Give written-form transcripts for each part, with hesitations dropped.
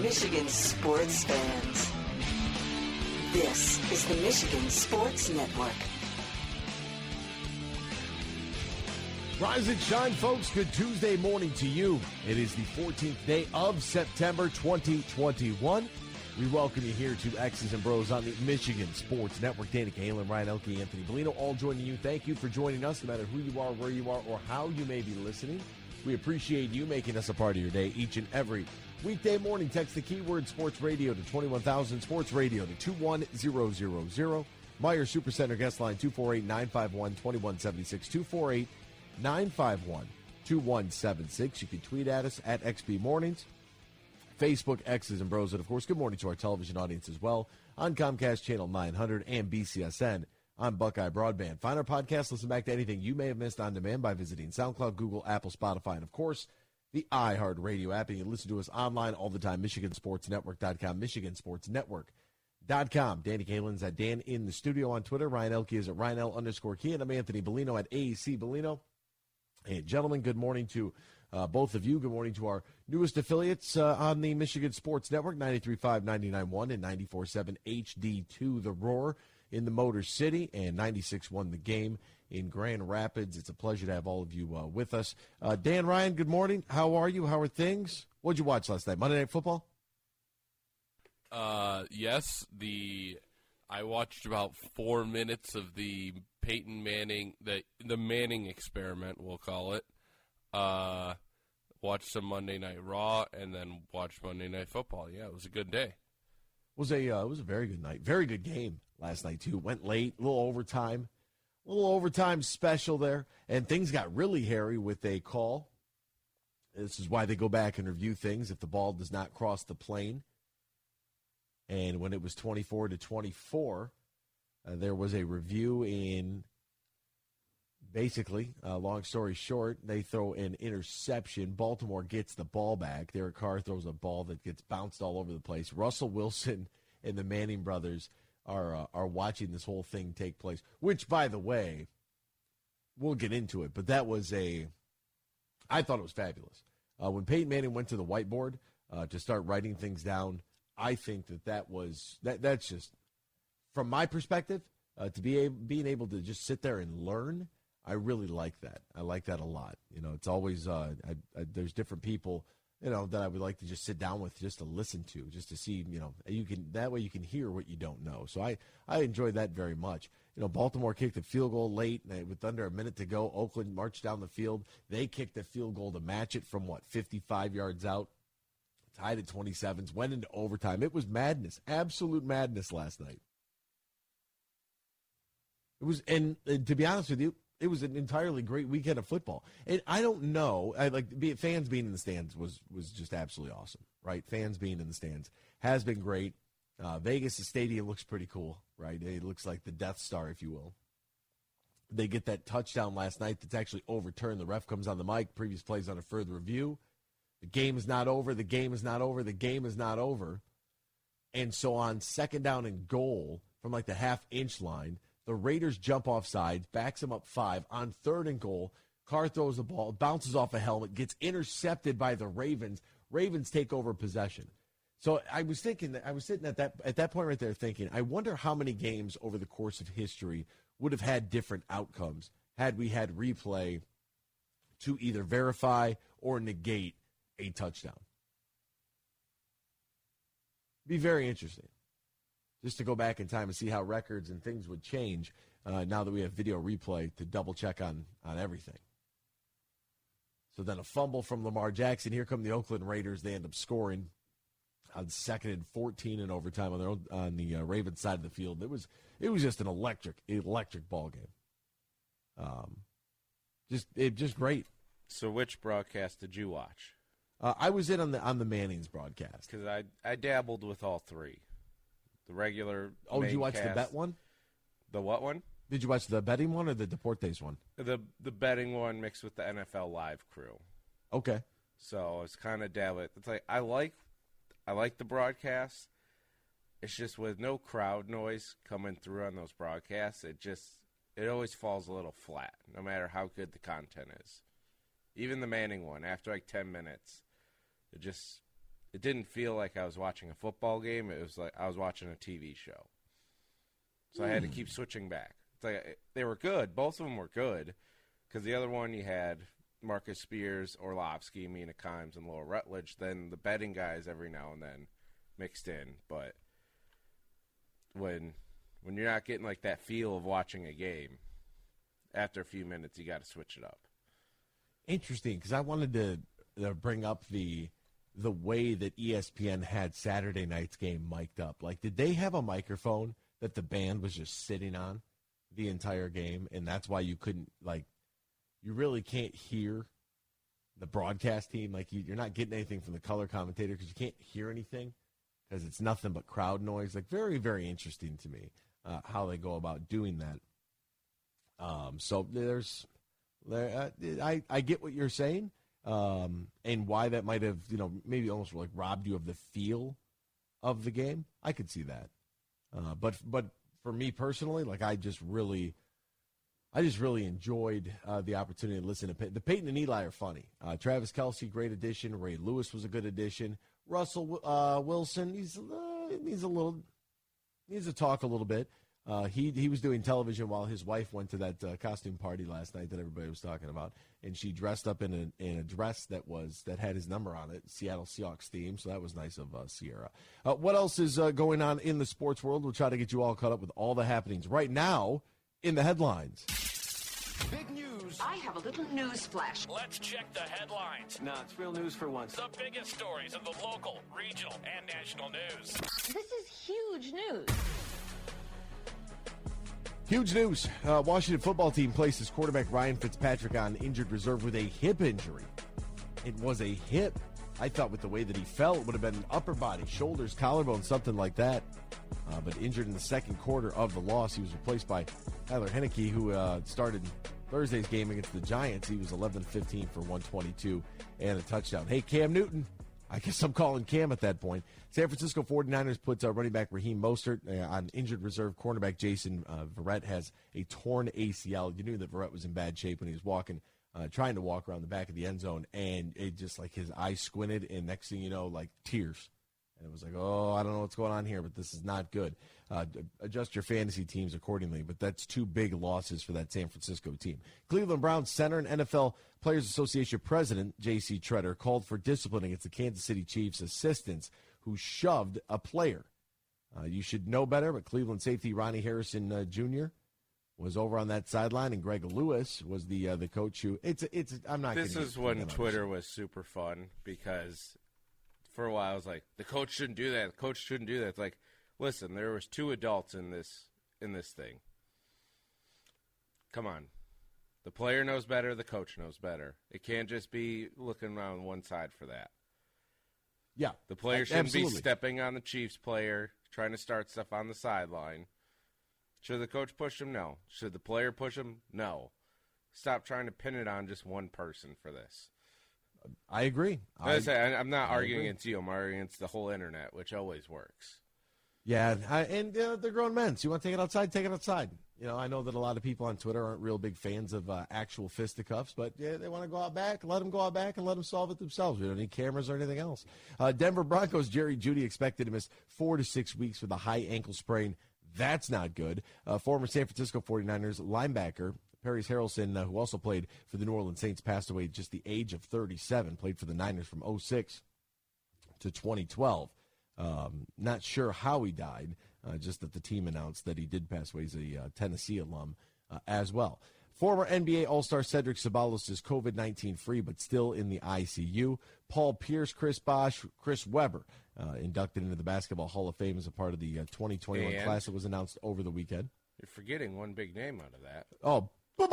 Michigan sports fans. This is the Michigan Sports Network. Rise and shine, folks. Good Tuesday morning to you. It is the 14th day of September 2021. We welcome you here to X's and Bros on the Michigan Sports Network. Danny Cahalan, Ryan Elke, Anthony Bellino, all joining you. Thank you for joining us, no matter who you are, where you are, or how you may be listening. We appreciate you making us a part of your day each and every weekday morning. Text the keyword Sports Radio to 21,000, Sports Radio to 21000. Meyer Supercenter guest line 248-951-2176, 248-951-2176. You can tweet at us at XB Mornings. Facebook, X's and Bros. And, of course, good morning to our television audience as well on Comcast Channel 900 and BCSN on Buckeye Broadband. Find our podcast, listen back to anything you may have missed on demand by visiting SoundCloud, Google, Apple, Spotify, and, of course, the iHeartRadio app. And you can listen to us online all the time, MichiganSportsNetwork.com, MichiganSportsNetwork.com. Danny Cahalan's at Dan in the studio on Twitter. Ryan Elke is at RyanL_Key, and I'm Anthony Bellino at AEC Bellino. And, gentlemen, good morning to both of you. Good morning to our newest affiliates on the Michigan Sports Network, 93.5, 99.1, and 94.7 HD2 The Roar in the Motor City, and 96.1 The Game in Grand Rapids. It's a pleasure to have all of you with us. Dan, Ryan, good morning. How are you? How are things? What did you watch last night? Monday Night Football? Yes. I watched about 4 minutes of the Peyton Manning, the Manning experiment, we'll call it. Watched some Monday Night Raw, and then watched Monday Night Football. Yeah, it was a good day. It was a very good night. Very good game last night, too. Went late, a little overtime special there, and things got really hairy with a call. This is why they go back and review things if the ball does not cross the plane. And when it was 24-24, there was a review in, basically, long story short, they throw an interception. Baltimore gets the ball back. Derek Carr throws a ball that gets bounced all over the place. Russell Wilson and the Manning brothers are watching this whole thing take place, which, by the way, we'll get into it, but that was I thought it was fabulous. When Peyton Manning went to the whiteboard to start writing things down, I think that's just, from my perspective, to being able to just sit there and learn, I really like that. I like that a lot. You know, it's always there's different people, you know, that I would like to just sit down with just to listen to, just to see, you know, that way you can hear what you don't know. So I enjoyed that very much. You know, Baltimore kicked a field goal late with under a minute to go. Oakland marched down the field. They kicked a field goal to match it from 55 yards out. Tied at 27s, went into overtime. It was madness, absolute madness last night. It was, and to be honest with you, it was an entirely great weekend of football. And I don't know, fans being in the stands was just absolutely awesome, right? Fans being in the stands has been great. Vegas, the stadium looks pretty cool, right? It looks like the Death Star, if you will. They get that touchdown last night that's actually overturned. The ref comes on the mic, previous plays on a further review. The game is not over. The game is not over. The game is not over. And so on second down and goal from the half-inch line, the Raiders jump off sides, backs them up 5. On third and goal, Carr throws the ball, bounces off a helmet, gets intercepted by the Ravens. Ravens take over possession. So I was sitting at that point right there thinking, I wonder how many games over the course of history would have had different outcomes had we had replay to either verify or negate a touchdown. Be very interesting just to go back in time and see how records and things would change now that we have video replay to double check on everything. So then a fumble from Lamar Jackson. Here come the Oakland Raiders. They end up scoring on 2nd and 14 in overtime on the Ravens side of the field. It was just an electric ball game. Just great. So which broadcast did you watch? I was in on the Manning's broadcast. Because I dabbled with all three. The regular did you watch the bet one? The what one? Did you watch the betting one or the Deportes one? The betting one mixed with the NFL Live crew. Okay. So it's kind of dabbling. It's like I like the broadcast. It's just with no crowd noise coming through on those broadcasts, it always falls a little flat, no matter how good the content is. Even the Manning one, after 10 minutes, it didn't feel like I was watching a football game. It was like I was watching a TV show. So I had to keep switching back. It's like they were good. Both of them were good. Because the other one you had Marcus Spears, Orlovsky, Mina Kimes, and Laura Rutledge. Then the betting guys every now and then mixed in. But when you're not getting like that feel of watching a game, after a few minutes you got to switch it up. Interesting, because I wanted to bring up the way that ESPN had Saturday night's game mic'd up. Like, did they have a microphone that the band was just sitting on the entire game, and that's why you couldn't, like, you really can't hear the broadcast team? Like, you're not getting anything from the color commentator because you can't hear anything because it's nothing but crowd noise. Like, very, very interesting to me how they go about doing that. So I get what you're saying, and why that might have, maybe almost like robbed you of the feel of the game. I could see that. But for me personally, like I just really enjoyed the opportunity to listen to the Peyton and Eli are funny. Travis Kelce, great addition. Ray Lewis was a good addition. Russell Wilson, needs to talk a little bit. He was doing television while his wife went to that costume party last night that everybody was talking about, and she dressed up in a dress that had his number on it, Seattle Seahawks theme. So that was nice of Sierra. What else is going on in the sports world? We'll try to get you all caught up with all the happenings right now in the headlines. Big news. I have a little news flash. Let's check the headlines. No, it's real news for once. The biggest stories of the local, regional, and national news. This is huge news. Huge news. Washington football team places quarterback Ryan Fitzpatrick on injured reserve with a hip injury. It was a hip. I thought with the way that he fell, it would have been an upper body, shoulders, collarbone, something like that. But injured in the second quarter of the loss. He was replaced by Tyler Henneke, who started Thursday's game against the Giants. He was 11-15 for 122 and a touchdown. Hey, Cam Newton. I guess I'm calling Cam at that point. San Francisco 49ers put running back Raheem Mostert on injured reserve. Cornerback Jason Verrett has a torn ACL. You knew that Verrett was in bad shape when he was walking, trying to walk around the back of the end zone, and it just like his eyes squinted, and next thing you know, like tears. And it was like, oh, I don't know what's going on here, but this is not good. Adjust your fantasy teams accordingly, but that's two big losses for that San Francisco team. Cleveland Browns center and NFL Players Association president J.C. Tretter called for discipline against the Kansas City Chiefs assistants who shoved a player. You should know better, but Cleveland safety Ronnie Harrison Jr. was over on that sideline, and Greg Lewis was the coach who. I'm not. This is when Twitter was super fun because for a while I was like, the coach shouldn't do that. The coach shouldn't do that. It's like, listen, there was two adults in this thing. Come on. The player knows better. The coach knows better. It can't just be looking around one side for that. Yeah. The player shouldn't be stepping on the Chiefs player, trying to start stuff on the sideline. Should the coach push him? No. Should the player push him? No. Stop trying to pin it on just one person for this. I agree. I'm not arguing against you. I'm arguing against the whole internet, which always works. Yeah, and they're grown men. So you want to take it outside, take it outside. I know that a lot of people on Twitter aren't real big fans of actual fisticuffs, but yeah, they want to go out back, let them go out back and let them solve it themselves. We don't need cameras or anything else. Denver Broncos Jerry Jeudy expected to miss 4 to 6 weeks with a high ankle sprain. That's not good. Former San Francisco 49ers linebacker Paris Harrelson, who also played for the New Orleans Saints, passed away at just the age of 37, played for the Niners from 2006 to 2012. Not sure how he died, just that the team announced that he did pass away. He's a Tennessee alum as well. Former NBA All-Star Cedric Ceballos is COVID-19 free, but still in the ICU. Paul Pierce, Chris Bosh, Chris Webber inducted into the Basketball Hall of Fame as a part of the 2021 class that was announced over the weekend. You're forgetting one big name out of that. Oh,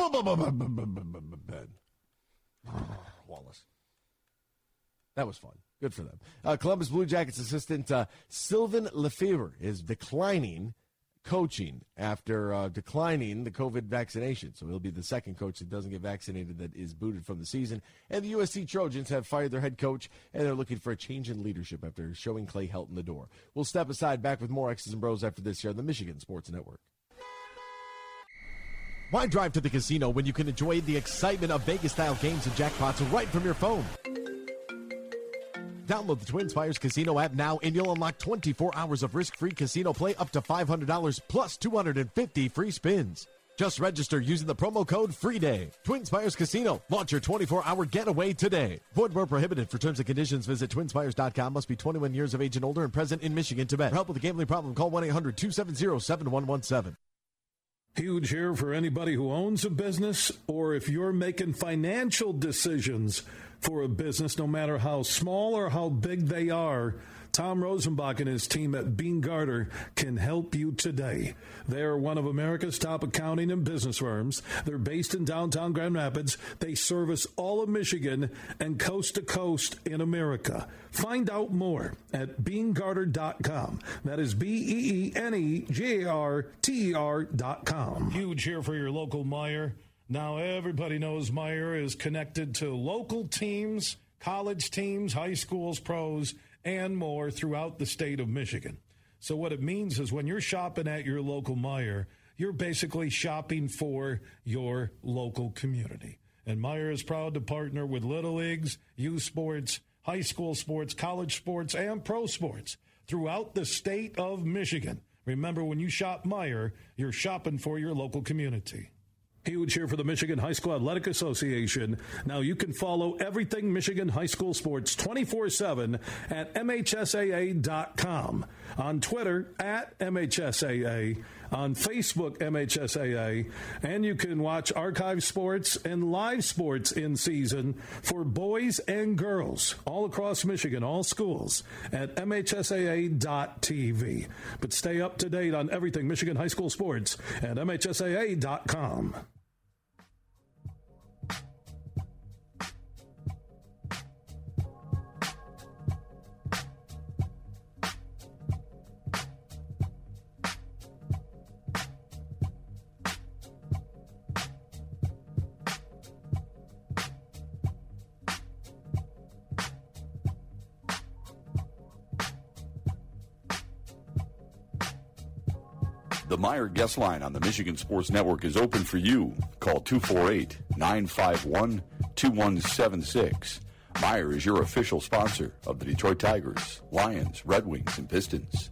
Wallace. That was fun. Good for them. Columbus Blue Jackets assistant Sylvain Lefebvre is declining coaching after declining the COVID vaccination. So he'll be the second coach that doesn't get vaccinated that is booted from the season. And the USC Trojans have fired their head coach, and they're looking for a change in leadership after showing Clay Helton the door. We'll step aside, back with more X's and Bros after this here on the Michigan Sports Network. Why drive to the casino when you can enjoy the excitement of Vegas-style games and jackpots right from your phone? Download the Twin Spires Casino app now and you'll unlock 24 hours of risk-free casino play up to $500 plus 250 free spins. Just register using the promo code FREEDAY. Twin Spires Casino. Launch your 24-hour getaway today. Void where prohibited. For terms and conditions, visit TwinSpires.com. Must be 21 years of age and older and present in Michigan to bet. For help with a gambling problem, call 1-800-270-7117. Huge here for anybody who owns a business, or if you're making financial decisions for a business, no matter how small or how big they are. Tom Rosenbach and his team at Bean Garter can help you today. They're one of America's top accounting and business firms. They're based in downtown Grand Rapids. They service all of Michigan and coast to coast in America. Find out more at BeanGarter.com. That is BeanGarter.com. Huge here for your local Meijer. Now everybody knows Meijer is connected to local teams, college teams, high schools, pros, and more throughout the state of Michigan. So what it means is when you're shopping at your local Meijer, you're basically shopping for your local community. And Meijer is proud to partner with Little Leagues, youth sports, high school sports, college sports, and pro sports throughout the state of Michigan. Remember, when you shop Meijer, you're shopping for your local community. Huge here for the Michigan High School Athletic Association. Now you can follow everything Michigan high school sports 24/7 at MHSAA.com. On Twitter at MHSAA. On Facebook, MHSAA. And you can watch archive sports and live sports in season for boys and girls all across Michigan, all schools, at MHSAA.tv. But stay up to date on everything Michigan high school sports at MHSAA.com. The Meijer guest line on the Michigan Sports Network is open for you. Call 248-951-2176. Meijer is your official sponsor of the Detroit Tigers, Lions, Red Wings, and Pistons.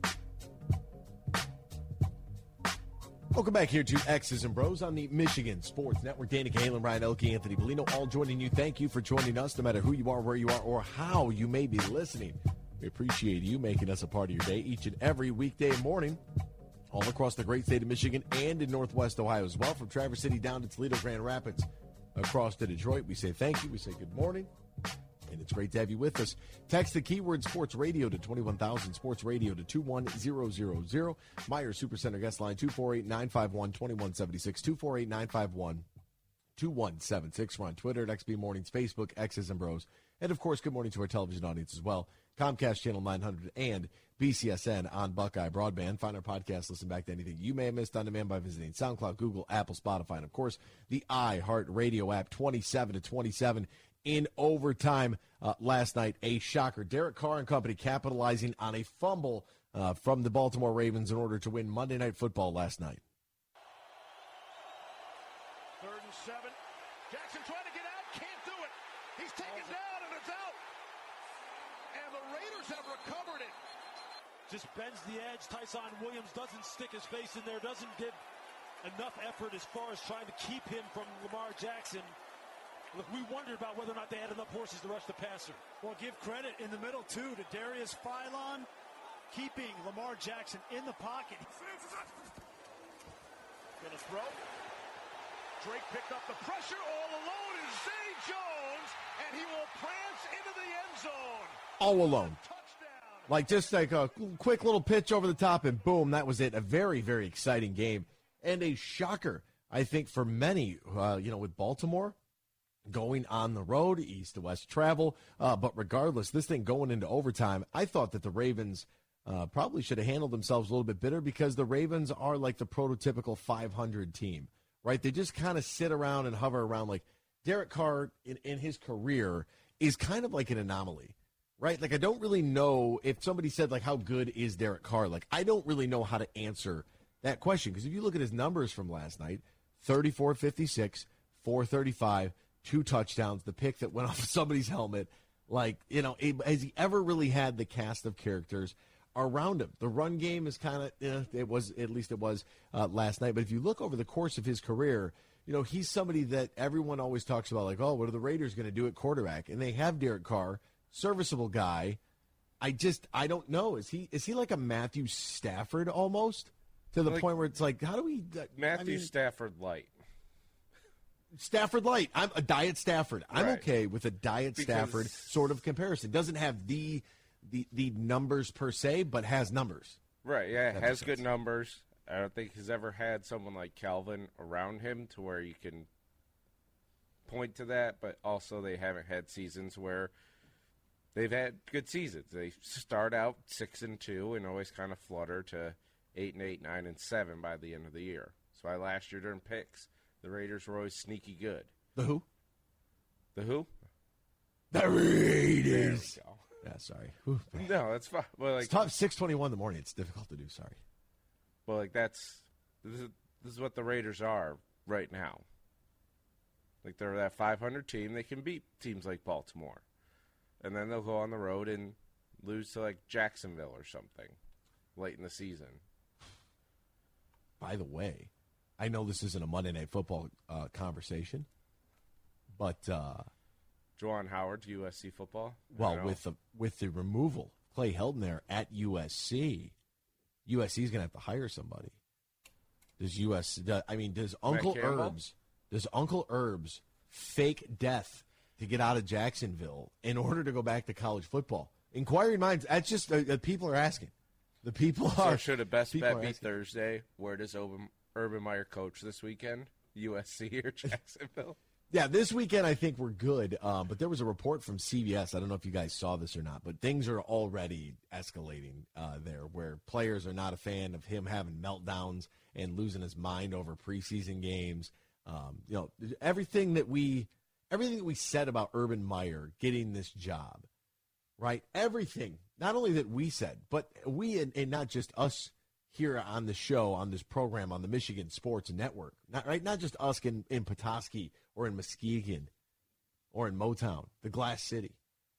Welcome back here to X's and Bros on the Michigan Sports Network. Dana Cahalan, Ryan Elke, Anthony Bellino, all joining you. Thank you for joining us, no matter who you are, where you are, or how you may be listening. We appreciate you making us a part of your day each and every weekday morning, all across the great state of Michigan and in Northwest Ohio as well, from Traverse City down to Toledo, Grand Rapids, across to Detroit. We say thank you. We say good morning. And it's great to have you with us. Text the keyword Sports Radio to 21,000, Sports Radio to 21000. Meijer Supercenter guest line 248-951-2176, 248-951-2176. We're on Twitter at XB Mornings, Facebook, X's and Bros. And, of course, good morning to our television audience as well. Comcast Channel 900 and BCSN on Buckeye Broadband. Find our podcast, listen back to anything you may have missed on demand by visiting SoundCloud, Google, Apple, Spotify, and, of course, the iHeartRadio app. 27-27 in overtime last night. A shocker. Derek Carr and company capitalizing on a fumble from the Baltimore Ravens in order to win Monday Night Football last night. 3rd and 7. Jackson trying to get out. Can't do it. He's taken down, and it's out. And the Raiders have recovered it. Just bends the edge. Tyson Williams doesn't stick his face in there, doesn't give enough effort as far as trying to keep him from Lamar Jackson. Look, we wondered about whether or not they had enough horses to rush the passer. Well, give credit in the middle, too, to Darius Philon, keeping Lamar Jackson in the pocket. Gonna throw. Drake picked up the pressure. All alone is Zay Jones, and he will prance into the end zone. All alone. Like just like a quick little pitch over the top, and boom, that was it. A very, very exciting game. And a shocker, I think, for many, with Baltimore going on the road, east to west travel. But regardless, this thing going into overtime, I thought that the Ravens probably should have handled themselves a little bit better, because the Ravens are like the prototypical 500 team, right? They just kind of sit around and hover around. Like Derek Carr in his career is kind of like an anomaly, right? Like I don't really know if somebody said like, how good is Derek Carr? Like I don't really know how to answer that question, because if you look at his numbers from last night, 34-56, 435, 2 touchdowns, the pick that went off of somebody's helmet. Like, has he ever really had the cast of characters around him? The run game is kind of, it was last night. But if you look over the course of his career, he's somebody that everyone always talks about, like, oh, what are the Raiders going to do at quarterback? And they have Derek Carr, serviceable guy. I don't know. Is he like a Matthew Stafford almost? To the point where it's like, how do we... Stafford light. Stafford light. I'm a diet Stafford. I'm okay with a diet Stafford sort of comparison. Doesn't have the numbers per se, but has numbers. Right, yeah, has good numbers. I don't think he's ever had someone like Calvin around him to where you can point to that, but also they haven't had seasons where they've had good seasons. They start out 6-2 and always kind of flutter to 8-8, 9-7 by the end of the year. So last year during picks, the Raiders were always sneaky good. The who? The who? The Raiders. There we go. Yeah, sorry. No, that's fine. Well, it's tough. 6:21 in the morning. It's difficult to do. Sorry. Well, this is what the Raiders are right now. Like, they're that 500 team. They can beat teams like Baltimore. And then they'll go on the road and lose to, like, Jacksonville or something late in the season. By the way, I know this isn't a Monday Night Football conversation, but Juwan Howard to USC football? Well, with the removal, Clay Helton there at USC, USC is going to have to hire somebody. Does Uncle Herbs fake death to get out of Jacksonville in order to go back to college football? Inquiring minds, that's just people are asking. The people are. So should a best bet be Thursday? Where does Urban Meyer coach this weekend? USC or Jacksonville? Yeah, this weekend I think we're good. But there was a report from CBS. I don't know if you guys saw this or not, but things are already escalating there, where players are not a fan of him having meltdowns and losing his mind over preseason games. Everything that we said about Urban Meyer getting this job, right? Everything, not only that we said, but we and not just us here on the show, on this program, on the Michigan Sports Network, not just us in Petoskey or in Muskegon or in Motown, the Glass City.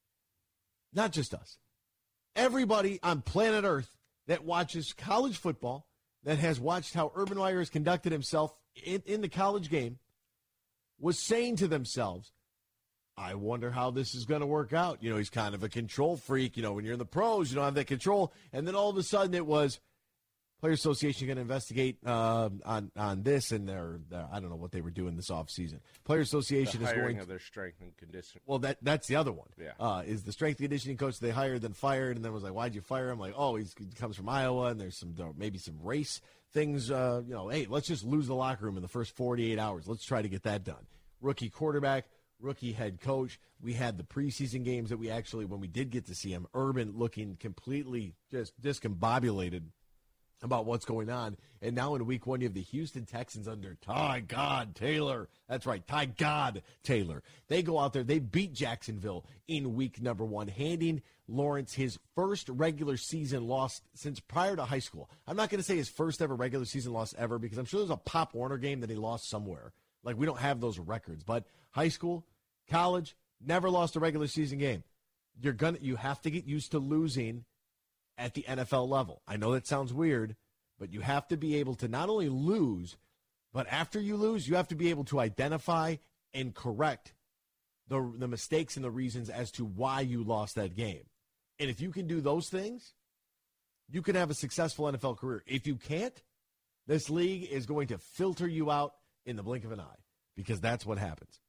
Not just us. Everybody on planet Earth that watches college football, that has watched how Urban Meyer has conducted himself in the college game, was saying to themselves, I wonder how this is going to work out. He's kind of a control freak. When you're in the pros, you don't have that control. And then all of a sudden it was Players Association going to investigate on this, and their I don't know what they were doing this offseason. Players Association is going of their strength and conditioning. Well, that's the other one. Yeah. Is the strength and conditioning coach they hired, then fired, and then was like, why'd you fire him? Like, oh, he comes from Iowa, and there's maybe some race things. Hey, let's just lose the locker room in the first 48 hours. Let's try to get that done. Rookie quarterback, rookie head coach. We had the preseason games that we actually, when we did get to see him, Urban looking completely just discombobulated about what's going on. And now in week one, you have the Houston Texans under Ty God Taylor. That's right, Ty God Taylor. They go out there, they beat Jacksonville in week number one, handing Lawrence his first regular season loss since prior to high school. I'm not going to say his first ever regular season loss ever, because I'm sure there's a Pop Warner game that he lost somewhere. Like, we don't have those records. But high school, college, never lost a regular season game. You have to get used to losing at the NFL level. I know that sounds weird, but you have to be able to not only lose, but after you lose, you have to be able to identify and correct the mistakes and the reasons as to why you lost that game. And if you can do those things, you can have a successful NFL career. If you can't, this league is going to filter you out in the blink of an eye, because that's what happens.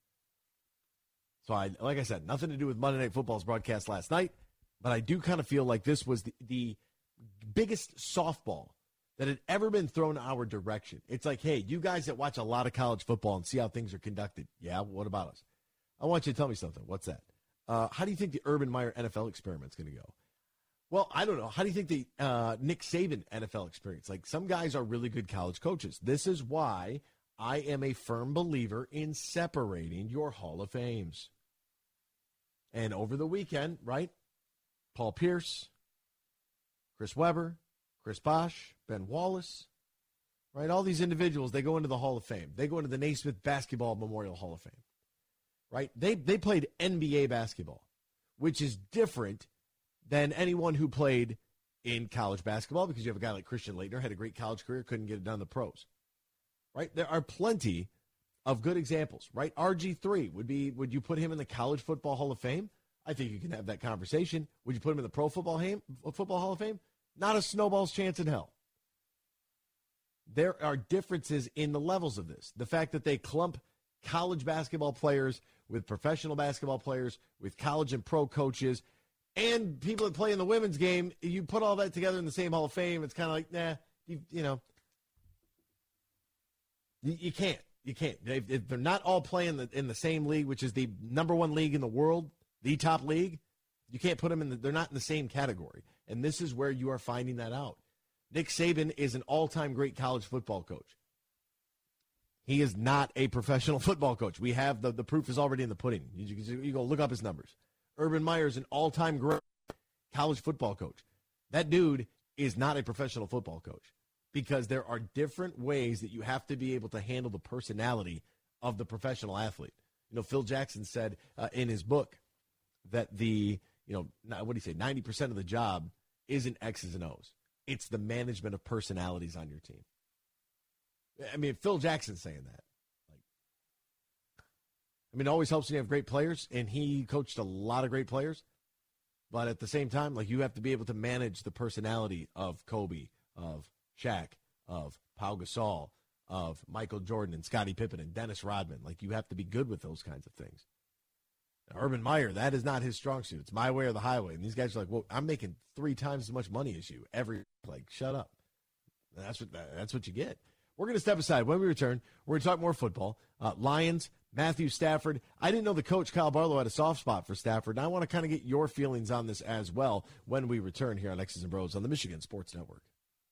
So, like I said, nothing to do with Monday Night Football's broadcast last night, but I do kind of feel like this was the biggest softball that had ever been thrown our direction. It's like, hey, you guys that watch a lot of college football and see how things are conducted, yeah, what about us? I want you to tell me something. What's that? How do you think the Urban Meyer NFL experiment's going to go? Well, I don't know. How do you think the Nick Saban NFL experience? Like, some guys are really good college coaches. This is why I am a firm believer in separating your Hall of Fames. And over the weekend, right, Paul Pierce, Chris Webber, Chris Bosh, Ben Wallace, right, all these individuals, they go into the Hall of Fame. They go into the Naismith Basketball Memorial Hall of Fame, right? They played NBA basketball. which is different than anyone who played in college basketball, because you have a guy like Christian Laettner, had a great college career, couldn't get it done in the pros. Right? There are plenty of good examples, right? RG3 would you put him in the College Football Hall of Fame? I think you can have that conversation. Would you put him in the Pro Football Hall of Fame? Not a snowball's chance in hell. There are differences in the levels of this. The fact that they clump college basketball players with professional basketball players, with college and pro coaches, and people that play in the women's game, you put all that together in the same Hall of Fame, it's kind of like, nah, you can't. You can't. If they're not all playing in the same league, which is the number one league in the world, the top league, you can't put them they're not in the same category. And this is where you are finding that out. Nick Saban is an all-time great college football coach. He is not a professional football coach. We have the proof is already in the pudding. You go look up his numbers. Urban Meyer is an all-time great college football coach. That dude is not a professional football coach, because there are different ways that you have to be able to handle the personality of the professional athlete. Phil Jackson said in his book that 90% of the job isn't X's and O's. It's the management of personalities on your team. I mean, Phil Jackson's saying that. It always helps when you have great players, and he coached a lot of great players. But at the same time, you have to be able to manage the personality of Kobe, of Shaq, of Pau Gasol, of Michael Jordan and Scottie Pippen and Dennis Rodman. You have to be good with those kinds of things. Now, Urban Meyer, that is not his strong suit. It's my way or the highway. And these guys are like, well, I'm making 3 times as much money as you every. Shut up. And that's what you get. We're going to step aside. When we return, we're going to talk more football. Lions, Matthew Stafford. I didn't know the coach, Kyle Barlow, had a soft spot for Stafford, and I want to kind of get your feelings on this as well when we return here on X's and Bros on the Michigan Sports Network.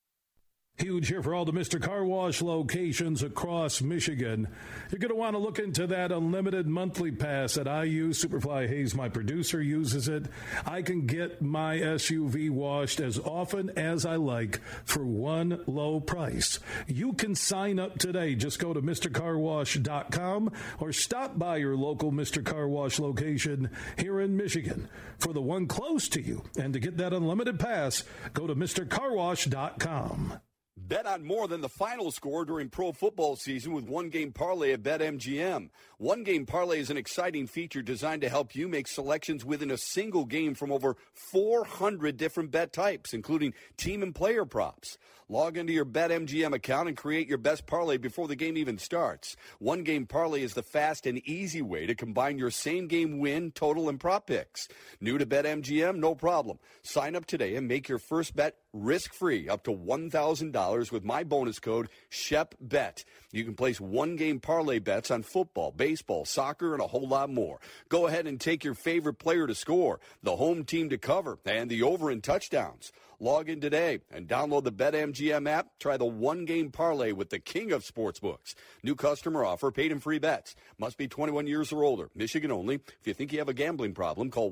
Huge here for all the Mr. Car Wash locations across Michigan. You're going to want to look into that unlimited monthly pass that I use. Superfly Hayes, my producer, uses it. I can get my SUV washed as often as I like for one low price. You can sign up today. Just go to MrCarWash.com or stop by your local Mr. Car Wash location here in Michigan for the one close to you. And to get that unlimited pass, go to MrCarWash.com. Bet on more than the final score during pro football season with One Game Parlay at BetMGM. One Game Parlay is an exciting feature designed to help you make selections within a single game from over 400 different bet types, including team and player props. Log into your BetMGM account and create your best parlay before the game even starts. One Game Parlay is the fast and easy way to combine your same-game win, total, and prop picks. New to BetMGM? No problem. Sign up today and make your first bet risk-free up to $1,000 with my bonus code SHEPBET. You can place one-game parlay bets on football, baseball, soccer, and a whole lot more. Go ahead and take your favorite player to score, the home team to cover, and the over in touchdowns. Log in today and download the BetMGM app. Try the one-game parlay with the king of sportsbooks. New customer offer, paid and free bets. Must be 21 years or older. Michigan only. If you think you have a gambling problem, call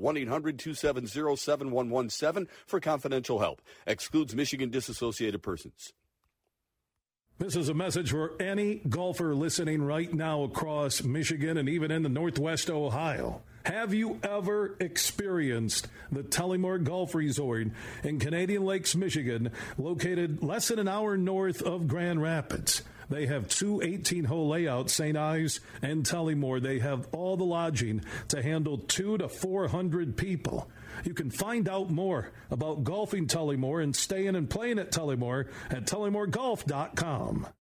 1-800-270-7117 for confidential help. Excludes Michigan disassociated persons. This is a message for any golfer listening right now across Michigan and even in the Northwest Ohio. Have you ever experienced the Tullymore Golf Resort in Canadian Lakes, Michigan, located less than an hour north of Grand Rapids? They have 2 18-hole layouts, St. Ives and Tullymore. They have all the lodging to handle 200 to 400 people. You can find out more about golfing Tullymore and staying and playing at Tullymore at TullymoreGolf.com.